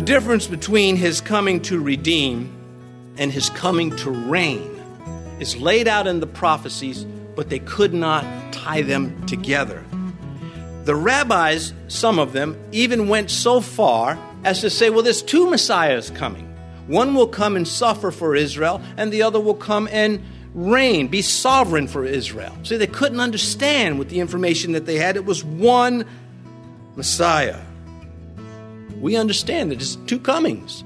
The difference between his coming to redeem and his coming to reign is laid out in the prophecies, but they could not tie them together. The rabbis, some of them, even went so far as to say, well, there's two messiahs coming. One will come and suffer for Israel, and the other will come and reign, be sovereign for Israel. See, they couldn't understand with the information that they had. It was one Messiah. We understand that there's two comings.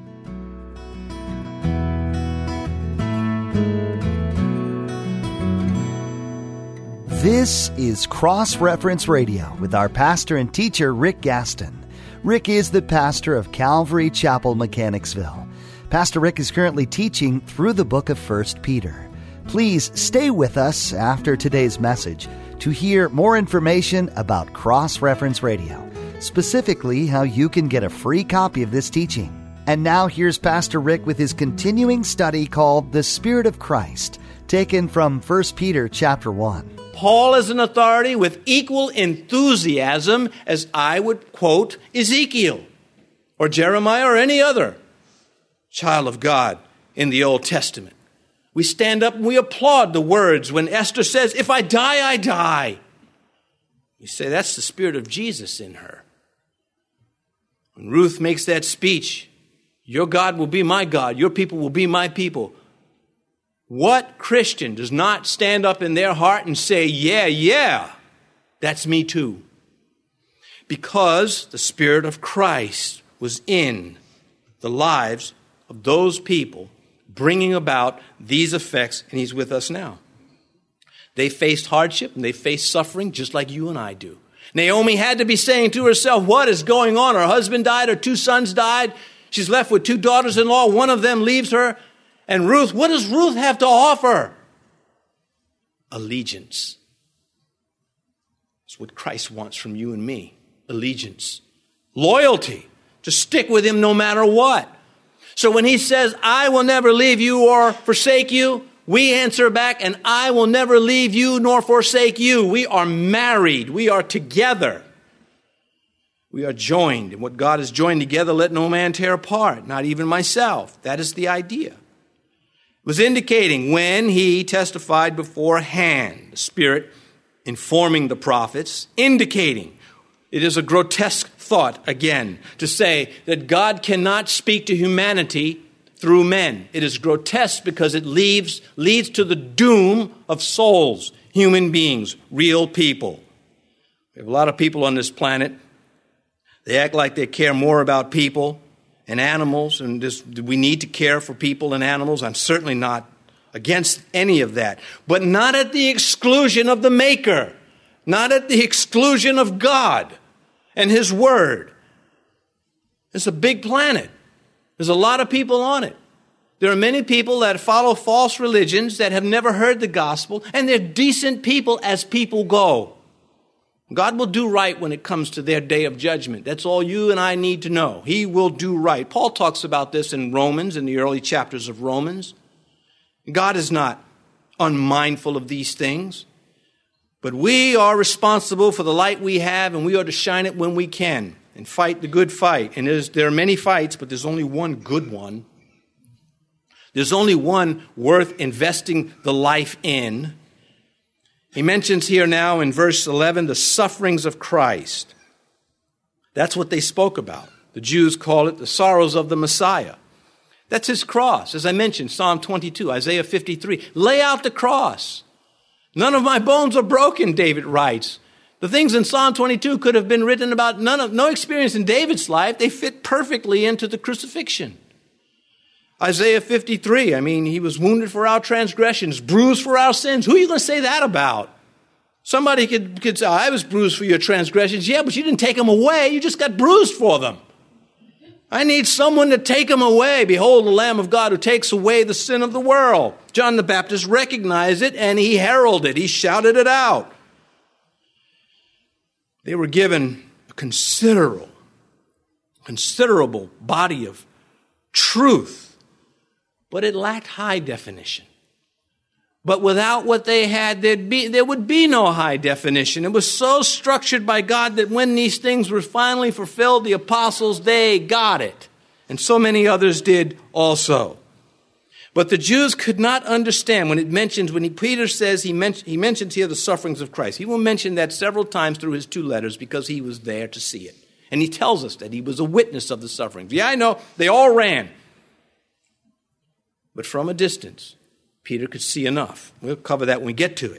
This is Cross Reference Radio with our pastor and teacher, Rick Gaston. Rick is the pastor of Calvary Chapel, Mechanicsville. Pastor Rick is currently teaching through the book of 1 Peter. Please stay with us after today's message to hear more information about Cross Reference Radio, specifically how you can get a free copy of this teaching. And now here's Pastor Rick with his continuing study called The Spirit of Christ, taken from 1 Peter chapter 1. Paul is an authority with equal enthusiasm as I would quote Ezekiel or Jeremiah or any other child of God in the Old Testament. We stand up and we applaud the words when Esther says, if I die, I die. We say that's the spirit of Jesus in her. When Ruth makes that speech, your God will be my God, your people will be my people. What Christian does not stand up in their heart and say, yeah, that's me too? Because the Spirit of Christ was in the lives of those people, bringing about these effects, and He's with us now. They faced hardship and they faced suffering just like you and I do. Naomi had to be saying to herself, what is going on? Her husband died, her two sons died. She's left with two daughters-in-law. One of them leaves her. And Ruth, what does Ruth have to offer? Allegiance. It's what Christ wants from you and me. Allegiance. Loyalty. To stick with Him no matter what. So when He says, I will never leave you or forsake you, we answer back, and I will never leave you nor forsake you. We are married. We are together. We are joined. And what God has joined together, let no man tear apart, not even myself. That is the idea. Was indicating when He testified beforehand, the Spirit informing the prophets, indicating it is a grotesque thought, again, to say that God cannot speak to humanity through men. It is grotesque because it leads to the doom of souls, human beings, real people. We have a lot of people on this planet. They act like they care more about people and animals, and we need to care for people and animals. I'm certainly not against any of that, but not at the exclusion of the Maker, not at the exclusion of God and His Word. It's a big planet. There's a lot of people on it. There are many people that follow false religions that have never heard the gospel, and they're decent people as people go. God will do right when it comes to their day of judgment. That's all you and I need to know. He will do right. Paul talks about this in Romans, in the early chapters of Romans. God is not unmindful of these things. But we are responsible for the light we have, and we are to shine it when we can and fight the good fight. And there are many fights, but there's only one good one. There's only one worth investing the life in. He mentions here now in verse 11 the sufferings of Christ. That's what they spoke about. The Jews call it the sorrows of the Messiah. That's His cross. As I mentioned, Psalm 22, Isaiah 53. Lay out the cross. None of my bones are broken, David writes. The things in Psalm 22 could have been written about no experience in David's life. They fit perfectly into the crucifixion. Isaiah 53, He was wounded for our transgressions, bruised for our sins. Who are you going to say that about? Somebody could say, I was bruised for your transgressions. Yeah, but you didn't take them away. You just got bruised for them. I need someone to take them away. Behold, the Lamb of God who takes away the sin of the world. John the Baptist recognized it and he heralded it. He shouted it out. They were given a considerable body of truth. But it lacked high definition. But without what they had, there would be no high definition. It was so structured by God that when these things were finally fulfilled, the apostles, they got it. and so many others did also. But the Jews could not understand Peter says he mentions here the sufferings of Christ. He will mention that several times through his 2 letters because he was there to see it. And he tells us that he was a witness of the sufferings. Yeah, I know, they all ran. But from a distance, Peter could see enough. We'll cover that when we get to it.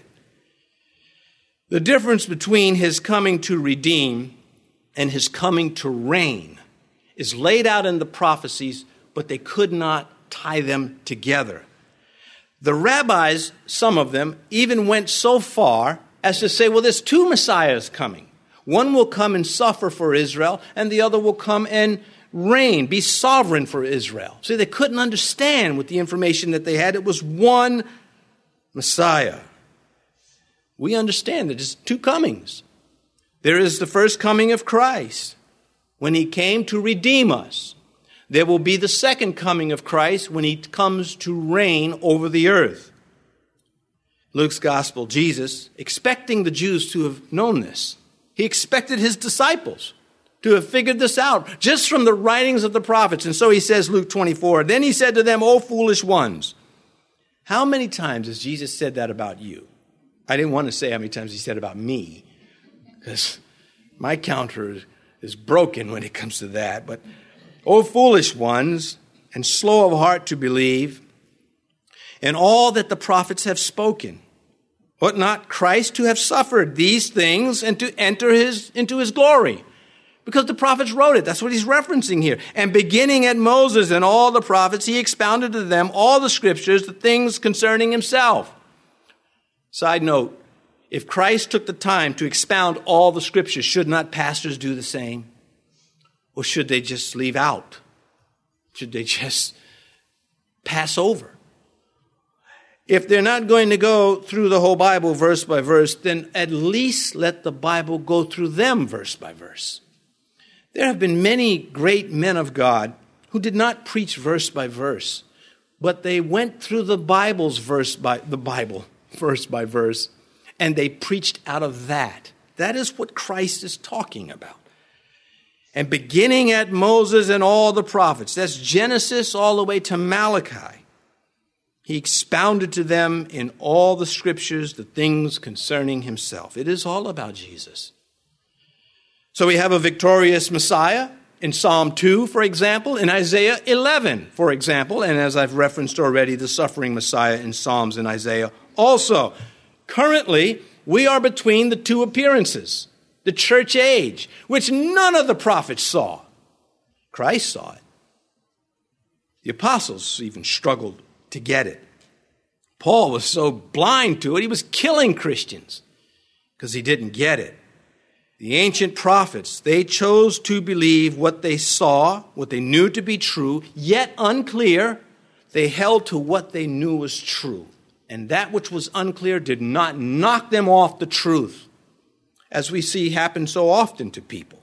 The difference between his coming to redeem and his coming to reign is laid out in the prophecies, but they could not tie them together. The rabbis, some of them, even went so far as to say, well, there's 2 messiahs coming. One will come and suffer for Israel, and the other will come and reign, be sovereign for Israel. See, they couldn't understand with the information that they had. It was one Messiah. We understand that there's 2 comings. There is the first coming of Christ, when he came to redeem us. There will be the second coming of Christ when he comes to reign over the earth. Luke's gospel, Jesus, expecting the Jews to have known this, he expected his disciples to have figured this out just from the writings of the prophets. And so he says, Luke 24, then he said to them, O foolish ones. How many times has Jesus said that about you? I didn't want to say how many times he said about me, because my counter is broken when it comes to that. But, O foolish ones, and slow of heart to believe, in all that the prophets have spoken. Ought not Christ to have suffered these things and to enter into his glory? Because the prophets wrote it. That's what he's referencing here. And beginning at Moses and all the prophets, he expounded to them all the scriptures, the things concerning himself. Side note, if Christ took the time to expound all the scriptures, should not pastors do the same? Or should they just leave out? Should they just pass over? If they're not going to go through the whole Bible verse by verse, then at least let the Bible go through them verse by verse. There have been many great men of God who did not preach verse by verse, but they went through the Bible verse by verse, and they preached out of that. That is what Christ is talking about. And beginning at Moses and all the prophets, that's Genesis all the way to Malachi, he expounded to them in all the scriptures the things concerning himself. It is all about Jesus. So we have a victorious Messiah in Psalm 2, for example, in Isaiah 11, for example, and as I've referenced already, the suffering Messiah in Psalms and Isaiah also. Currently, we are between the 2 appearances. The church age, which none of the prophets saw. Christ saw it. The apostles even struggled to get it. Paul was so blind to it, he was killing Christians because he didn't get it. The ancient prophets, they chose to believe what they saw, what they knew to be true, yet unclear. They held to what they knew was true. And that which was unclear did not knock them off the truth, as we see happen so often to people.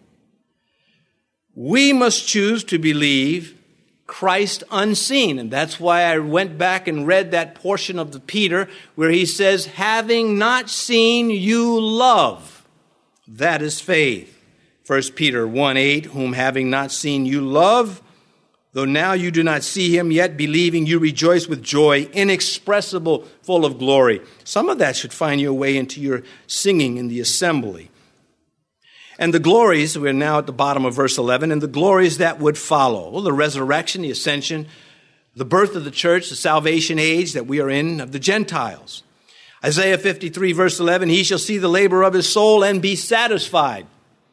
We must choose to believe Christ unseen. And that's why I went back and read that portion of the Peter where he says, having not seen, you love. That is faith. 1 Peter 1:8, whom having not seen you love, though now you do not see him, yet believing you rejoice with joy inexpressible, full of glory. Some of that should find your way into your singing in the assembly. And the glories, we're now at the bottom of verse 11, and the glories that would follow. Well, the resurrection, the ascension, the birth of the church, the salvation age that we are in of the Gentiles. Isaiah 53 verse 11, he shall see the labor of his soul and be satisfied.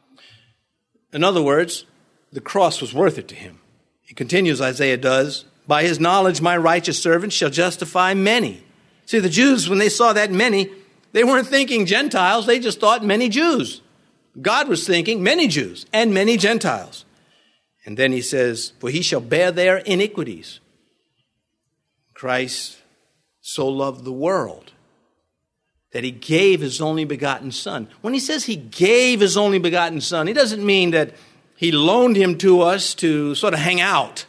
In other words, the cross was worth it to him. He continues, Isaiah does, by his knowledge my righteous servant shall justify many. See, the Jews, when they saw that many, they weren't thinking Gentiles, they just thought many Jews. God was thinking many Jews and many Gentiles. And then he says, for he shall bear their iniquities. Christ so loved the world that he gave his only begotten son. When he says he gave his only begotten son, he doesn't mean that he loaned him to us to sort of hang out.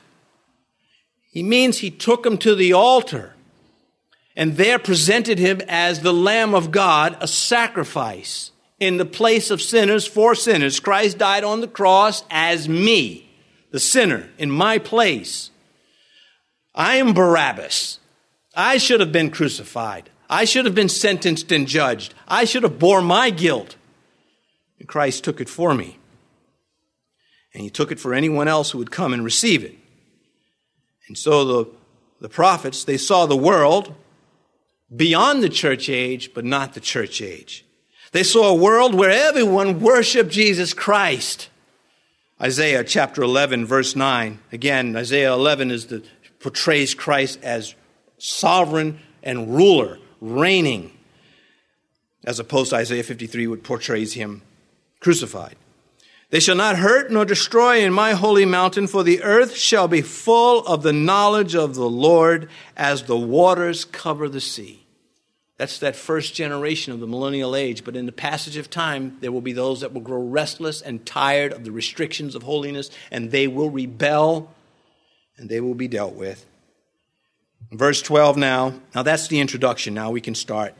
He means he took him to the altar and there presented him as the Lamb of God, a sacrifice in the place of sinners for sinners. Christ died on the cross as me, the sinner, in my place. I am Barabbas. I should have been crucified. I should have been sentenced and judged. I should have bore my guilt. And Christ took it for me. And he took it for anyone else who would come and receive it. And so the prophets, they saw the world beyond the church age, but not the church age. They saw a world where everyone worshiped Jesus Christ. Isaiah chapter 11, verse 9. Again, Isaiah 11 portrays Christ as sovereign and ruler, reigning, as opposed to Isaiah 53, which portrays him crucified. They shall not hurt nor destroy in my holy mountain, for the earth shall be full of the knowledge of the Lord as the waters cover the sea. That's that first generation of the millennial age. But in the passage of time, there will be those that will grow restless and tired of the restrictions of holiness, and they will rebel, and they will be dealt with. Verse 12 now. Now that's the introduction. Now we can start.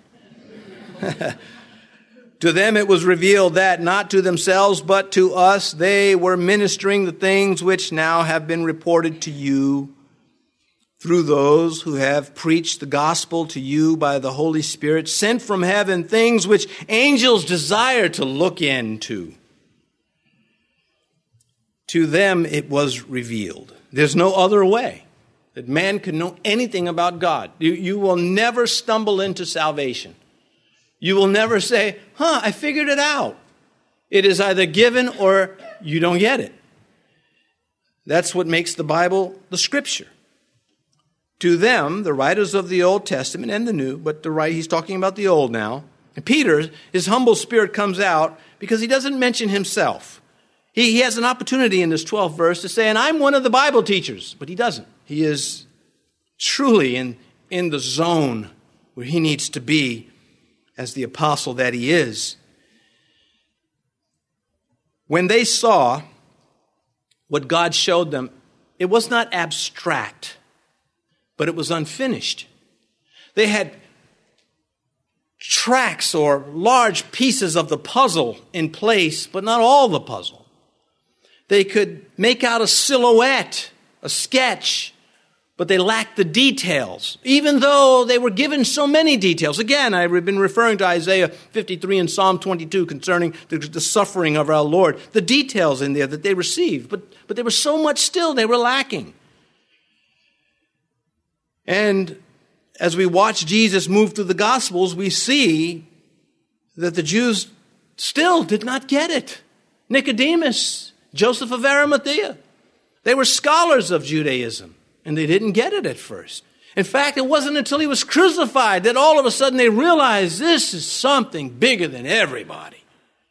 To them it was revealed that not to themselves but to us they were ministering the things which now have been reported to you through those who have preached the gospel to you by the Holy Spirit, sent from heaven, things which angels desire to look into. To them it was revealed. There's no other way that man can know anything about God. You will never stumble into salvation. You will never say, I figured it out. It is either given or you don't get it. That's what makes the Bible the Scripture. To them, the writers of the Old Testament and the New, but he's talking about the Old now. And Peter, his humble spirit comes out because he doesn't mention himself. He has an opportunity in this 12th verse to say, and I'm one of the Bible teachers, but he doesn't. He is truly in the zone where he needs to be as the apostle that he is. When they saw what God showed them, it was not abstract, but it was unfinished. They had tracks or large pieces of the puzzle in place, but not all the puzzle. They could make out a silhouette, a sketch, but they lacked the details, even though they were given so many details. Again, I've been referring to Isaiah 53 and Psalm 22 concerning the suffering of our Lord. The details in there that they received, but there was so much still they were lacking. And as we watch Jesus move through the Gospels, we see that the Jews still did not get it. Nicodemus, Joseph of Arimathea, they were scholars of Judaism. And they didn't get it at first. In fact, it wasn't until he was crucified that all of a sudden they realized this is something bigger than everybody.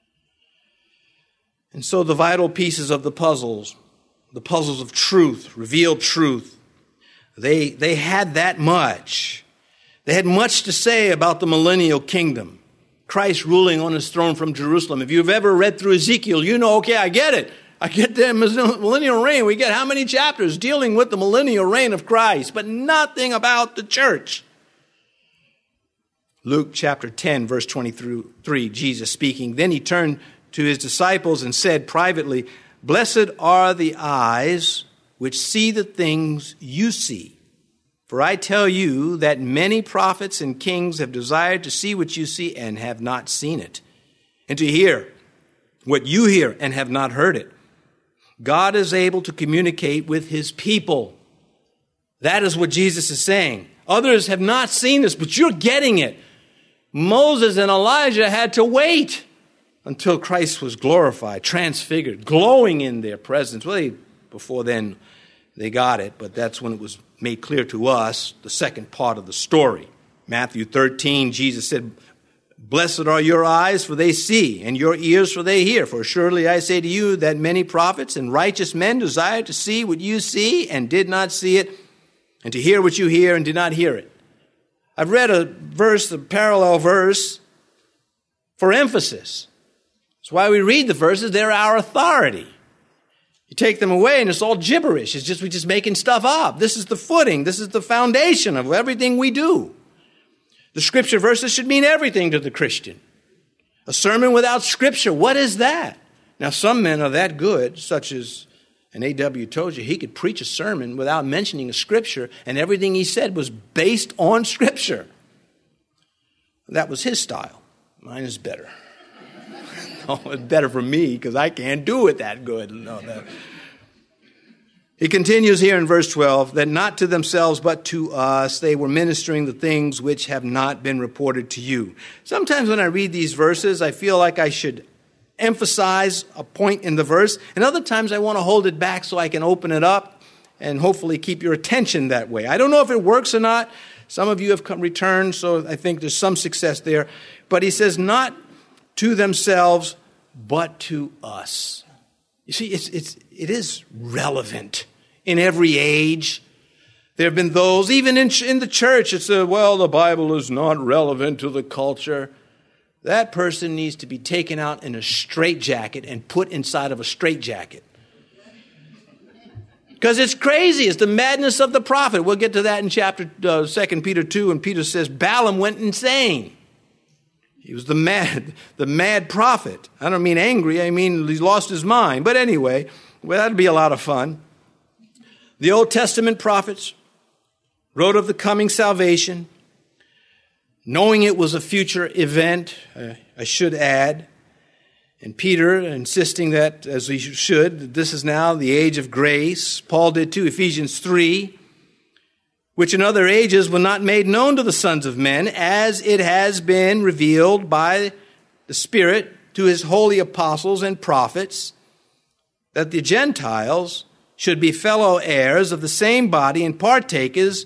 And so the vital pieces of the puzzles of truth, revealed truth, they had that much. They had much to say about the millennial kingdom. Christ ruling on his throne from Jerusalem. If you've ever read through Ezekiel, you know, okay, I get it. I get the millennial reign. We get how many chapters dealing with the millennial reign of Christ, but nothing about the church. Luke chapter 10, verse 23, Jesus speaking. Then he turned to his disciples and said privately, "Blessed are the eyes which see the things you see. For I tell you that many prophets and kings have desired to see what you see and have not seen it, and to hear what you hear and have not heard it. God is able to communicate with his people." That is what Jesus is saying. Others have not seen this, but you're getting it. Moses and Elijah had to wait until Christ was glorified, transfigured, glowing in their presence. Well, before then, they got it, but that's when it was made clear to us, the second part of the story. Matthew 13, Jesus said, "Blessed are your eyes, for they see, and your ears, for they hear. For surely I say to you that many prophets and righteous men desire to see what you see and did not see it, and to hear what you hear and did not hear it." I've read a parallel verse, for emphasis. That's why we read the verses. They're our authority. You take them away and it's all gibberish. We're just making stuff up. This is the footing. This is the foundation of everything we do. The scripture verses should mean everything to the Christian. A sermon without scripture, what is that? Now, some men are that good, such as And A.W. Tozer, he could preach a sermon without mentioning a scripture, and everything he said was based on scripture. That was his style. Mine is better. No, it's better for me because I can't do it that good. He continues here in verse 12, that not to themselves but to us they were ministering the things which have not been reported to you. Sometimes when I read these verses, I feel like I should emphasize a point in the verse, and other times I want to hold it back so I can open it up and hopefully keep your attention that way. I don't know if it works or not. Some of you have returned, so I think there's some success there. But he says, not to themselves, but to us. You see, it is relevant in every age. There have been those, even in the church, it said, well, the Bible is not relevant to the culture. That person needs to be taken out in a straitjacket and put inside of a straitjacket. Because it's crazy. It's the madness of the prophet. We'll get to that in chapter 2 Peter 2, and Peter says Balaam went insane. He was the mad prophet. I don't mean angry. I mean he lost his mind. But anyway, well, that'd be a lot of fun. The Old Testament prophets wrote of the coming salvation, knowing it was a future event, I should add. And Peter insisting that, as he should, that this is now the age of grace. Paul did too, Ephesians 3, which in other ages were not made known to the sons of men, as it has been revealed by the Spirit to his holy apostles and prophets, that the Gentiles should be fellow heirs of the same body and partakers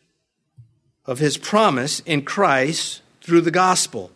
of his promise in Christ through the gospel.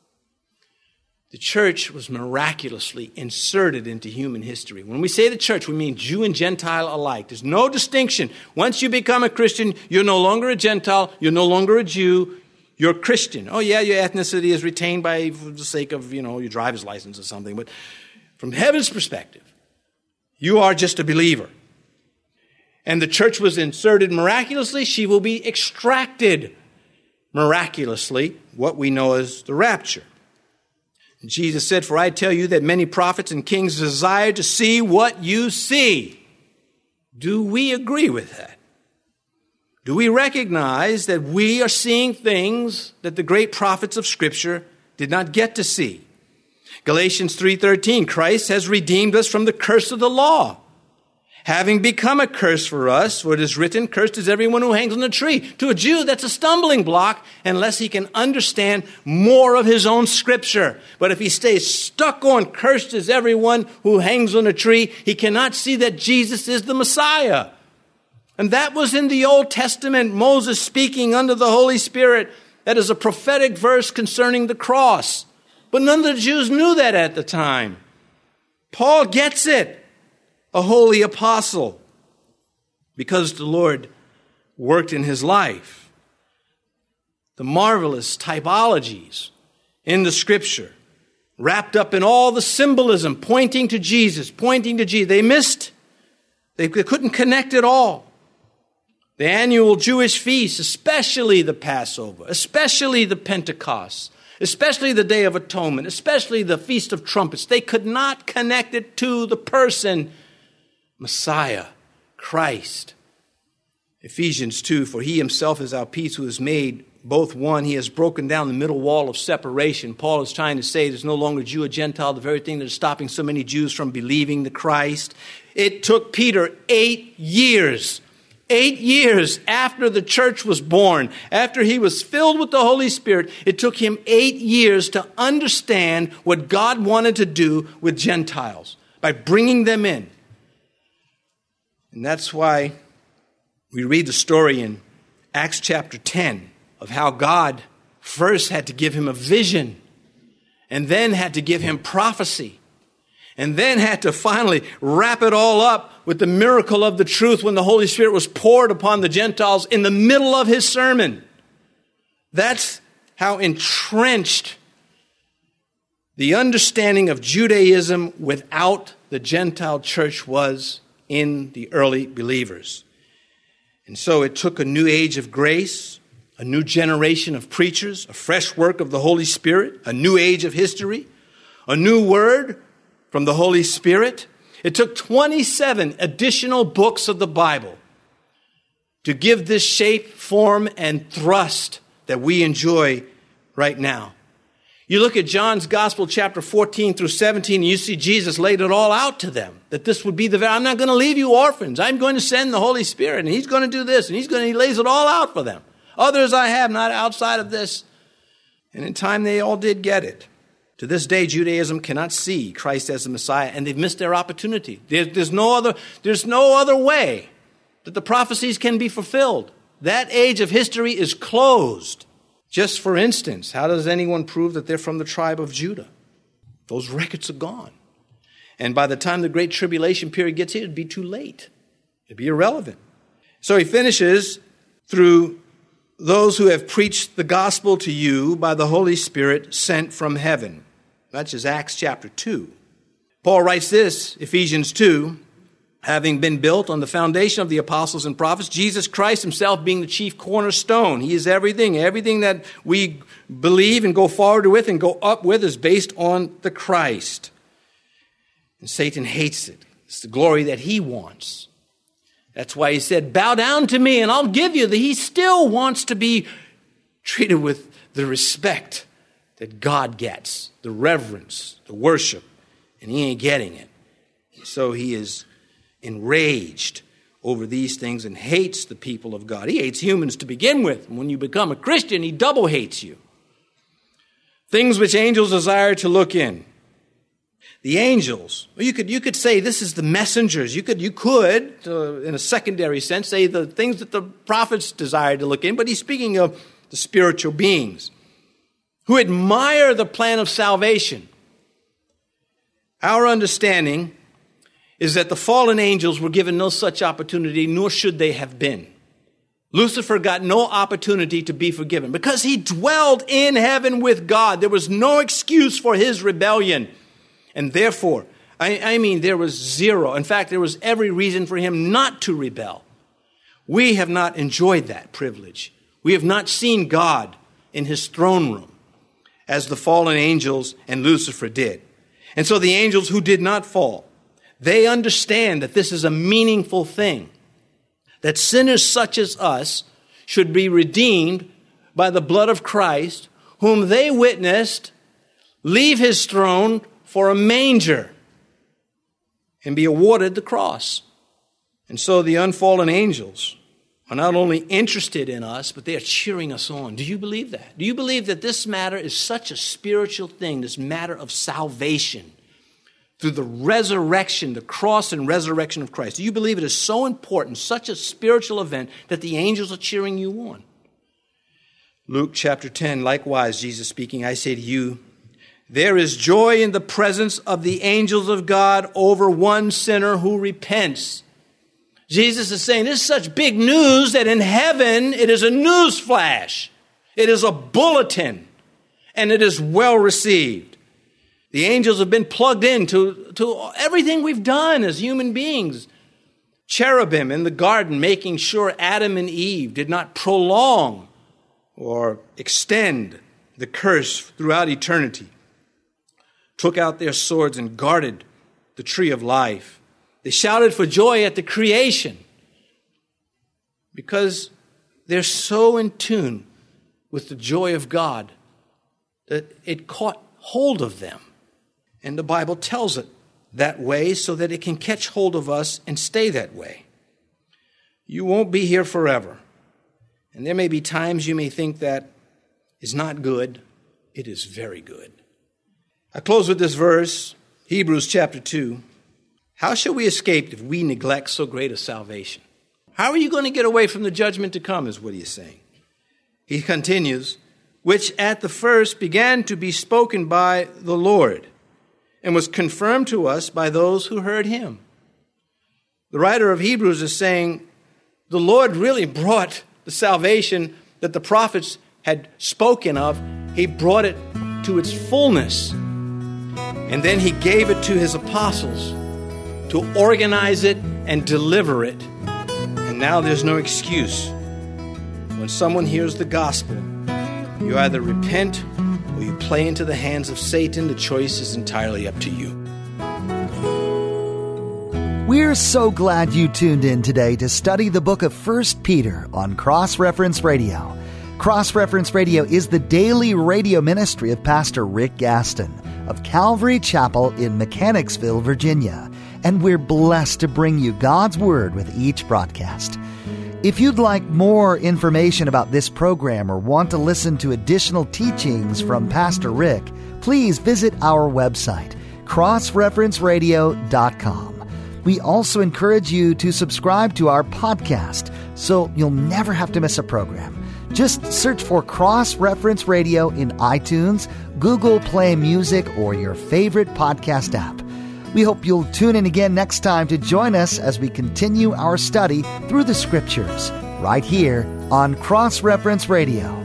The church was miraculously inserted into human history. When we say the church, we mean Jew and Gentile alike. There's no distinction. Once you become a Christian, you're no longer a Gentile, you're no longer a Jew, you're Christian. Oh yeah, your ethnicity is retained for the sake of, your driver's license or something. But from heaven's perspective, you are just a believer. And the church was inserted miraculously. She will be extracted miraculously, what we know as the rapture. And Jesus said, for I tell you that many prophets and kings desire to see what you see. Do we agree with that? Do we recognize that we are seeing things that the great prophets of Scripture did not get to see? Galatians 3:13, Christ has redeemed us from the curse of the law, having become a curse for us, for it is written, cursed is everyone who hangs on a tree. To a Jew, that's a stumbling block unless he can understand more of his own Scripture. But if he stays stuck on cursed is everyone who hangs on a tree, he cannot see that Jesus is the Messiah. And that was in the Old Testament, Moses speaking under the Holy Spirit. That is a prophetic verse concerning the cross. But none of the Jews knew that at the time. Paul gets it. A holy apostle, because the Lord worked in his life. The marvelous typologies in the Scripture, wrapped up in all the symbolism, pointing to Jesus. They missed. They couldn't connect it all. The annual Jewish feasts, especially the Passover, especially the Pentecost, especially the Day of Atonement, especially the Feast of Trumpets, they could not connect it to the person Messiah, Christ. Ephesians 2, for he himself is our peace who has made both one. He has broken down the middle wall of separation. Paul is trying to say there's no longer Jew or Gentile, the very thing that is stopping so many Jews from believing the Christ. It took Peter 8 years after the church was born, after he was filled with the Holy Spirit, it took him 8 years to understand what God wanted to do with Gentiles by bringing them in. And that's why we read the story in Acts chapter 10 of how God first had to give him a vision and then had to give him prophecy and then had to finally wrap it all up with the miracle of the truth when the Holy Spirit was poured upon the Gentiles in the middle of his sermon. That's how entrenched the understanding of Judaism without the Gentile church was in the early believers. And so it took a new age of grace, a new generation of preachers, a fresh work of the Holy Spirit, a new age of history, a new word from the Holy Spirit. It took 27 additional books of the Bible to give this shape, form, and thrust that we enjoy right now. You look at John's Gospel, chapter 14 through 17, and you see Jesus laid it all out to them, that this would be I'm not going to leave you orphans. I'm going to send the Holy Spirit, and he's going to do this, and he lays it all out for them. Others I have, not outside of this. And in time, they all did get it. To this day, Judaism cannot see Christ as the Messiah, and they've missed their opportunity. There's no other way that the prophecies can be fulfilled. That age of history is closed. Just for instance, how does anyone prove that they're from the tribe of Judah? Those records are gone. And by the time the Great Tribulation period gets here, it'd be too late. It'd be irrelevant. So he finishes through those who have preached the gospel to you by the Holy Spirit sent from heaven. That's just Acts chapter 2. Paul writes this, Ephesians 2, having been built on the foundation of the apostles and prophets, Jesus Christ himself being the chief cornerstone. He is everything. Everything that we believe and go forward with and go up with is based on the Christ. And Satan hates it. It's the glory that he wants. That's why he said, bow down to me and I'll give you. He still wants to be treated with the respect that God gets, the reverence, the worship, and he ain't getting it. So he is enraged over these things and hates the people of God. He hates humans to begin with. And when you become a Christian, he double hates you. Things which angels desire to look in. The angels, you could say this is the messengers. You could, in a secondary sense, say the things that the prophets desire to look in, but he's speaking of the spiritual beings who admire the plan of salvation. Our understanding is that the fallen angels were given no such opportunity, nor should they have been. Lucifer got no opportunity to be forgiven because he dwelled in heaven with God. There was no excuse for his rebellion. And therefore, there was zero. In fact, there was every reason for him not to rebel. We have not enjoyed that privilege. We have not seen God in his throne room as the fallen angels and Lucifer did. And so the angels who did not fall, they understand that this is a meaningful thing, that sinners such as us should be redeemed by the blood of Christ, whom they witnessed leave his throne for a manger and be awarded the cross. And so the unfallen angels are not only interested in us, but they are cheering us on. Do you believe that? Do you believe that this matter is such a spiritual thing, this matter of salvation through the resurrection, the cross and resurrection of Christ? Do you believe it is so important, such a spiritual event, that the angels are cheering you on? Luke chapter 10, likewise, Jesus speaking, I say to you, there is joy in the presence of the angels of God over one sinner who repents. Jesus is saying this is such big news that in heaven it is a news flash. It is a bulletin, and it is well received. The angels have been plugged into everything we've done as human beings. Cherubim in the garden making sure Adam and Eve did not prolong or extend the curse throughout eternity. Took out their swords and guarded the tree of life. They shouted for joy at the creation because they're so in tune with the joy of God that it caught hold of them. And the Bible tells it that way so that it can catch hold of us and stay that way. You won't be here forever. And there may be times you may think that is not good. It is very good. I close with this verse, Hebrews chapter 2. How shall we escape if we neglect so great a salvation? How are you going to get away from the judgment to come, is what he is saying. He continues, which at the first began to be spoken by the Lord and was confirmed to us by those who heard him. The writer of Hebrews is saying the Lord really brought the salvation that the prophets had spoken of. He brought it to its fullness. And then he gave it to his apostles to organize it and deliver it. And now there's no excuse. When someone hears the gospel, you either repent or you play into the hands of Satan. The choice is entirely up to you. We're so glad you tuned in today to study the book of 1 Peter on Cross Reference Radio. Cross Reference Radio is the daily radio ministry of Pastor Rick Gaston of Calvary Chapel in Mechanicsville, Virginia, and we're blessed to bring you God's Word with each broadcast. If you'd like more information about this program or want to listen to additional teachings from Pastor Rick, please visit our website, crossreferenceradio.com. We also encourage you to subscribe to our podcast so you'll never have to miss a program. Just search for Cross Reference Radio in iTunes, Google Play Music, or your favorite podcast app. We hope you'll tune in again next time to join us as we continue our study through the Scriptures, right here on Cross Reference Radio.